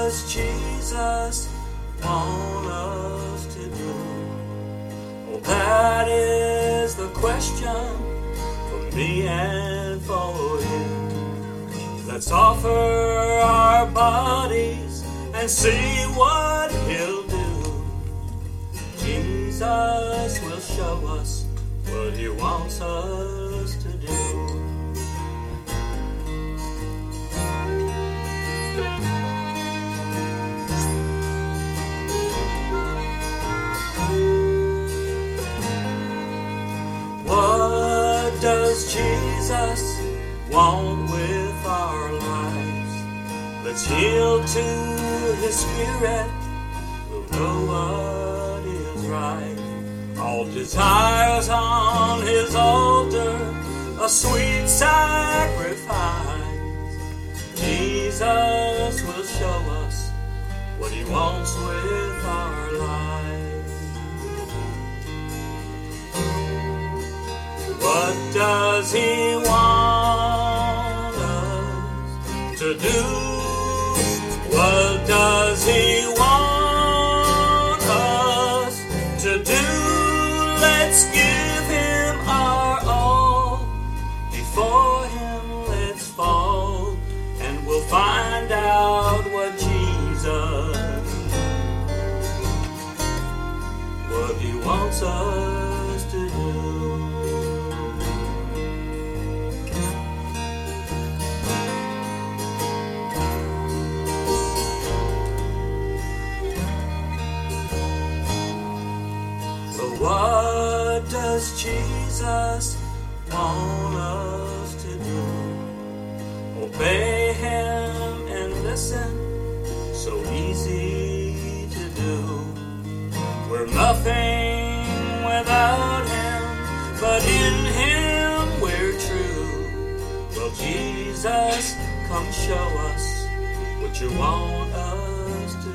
does Jesus want us to do? Oh, that is the question for me and for you. Let's offer our bodies and see what He'll do. Jesus will show us what He wants us to do. What does Jesus want with our lives? Let's yield to His Spirit. We'll know what is right. All desires on His altar, a sweet sacrifice. Jesus will show us what He wants with our lives. What does He want us to do? What does He want us to do? Let's give Him our all. Before Him let's fall, and we'll find out what He wants us to do. What does Jesus want us to do? Obey Him and listen, so easy to do. We're nothing without Him, but in Him we're true. Well, Jesus, come show us what You want us to do.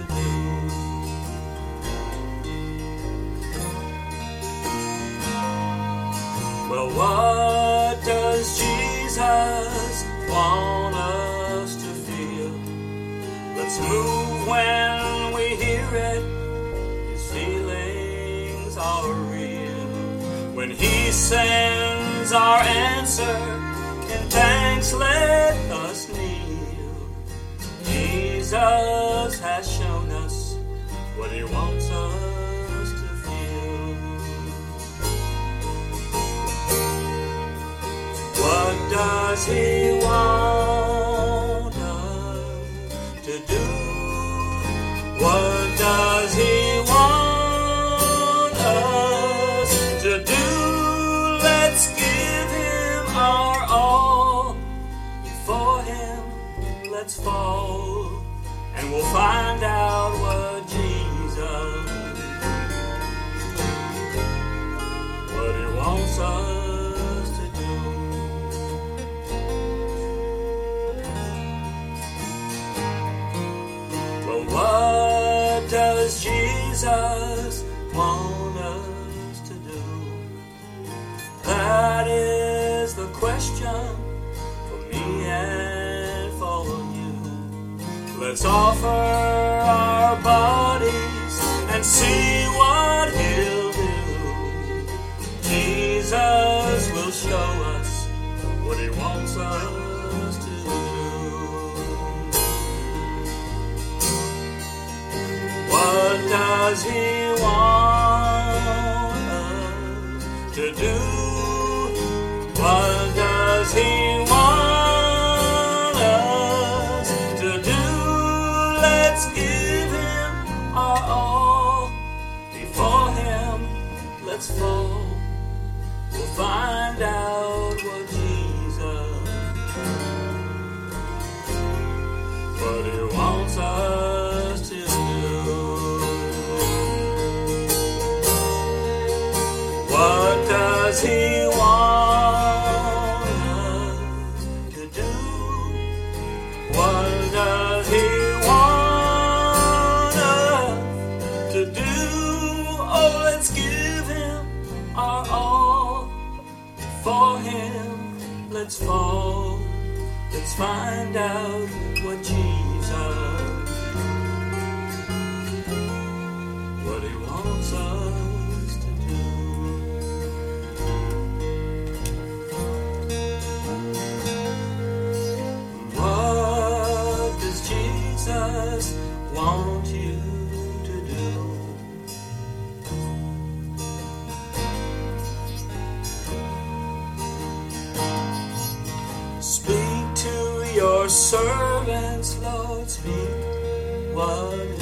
Well, what does Jesus want us to feel? Let's move when we hear it. His feelings are real. When He sends our answer, in thanks let us kneel. Jesus has shown us what He wants us to feel. What does He want us to do? What does He want us to do? Let's give Him our all. Before Him let's fall, and we'll find out what He wants us to do. Well, what does Jesus want us to do? That is the question for me and for you. Let's offer our bodies and see what He'll do. Jesus will show us what He wants us to do. What does He want us to do? What does He want us to do? Let's give Him our all. Before Him let's fall. We'll find out what He wants us to do. What does He want us to do? What does He want us to do? Oh, let's give Him our all. For Him let's fall. Let's find out what servants, Lord, speak what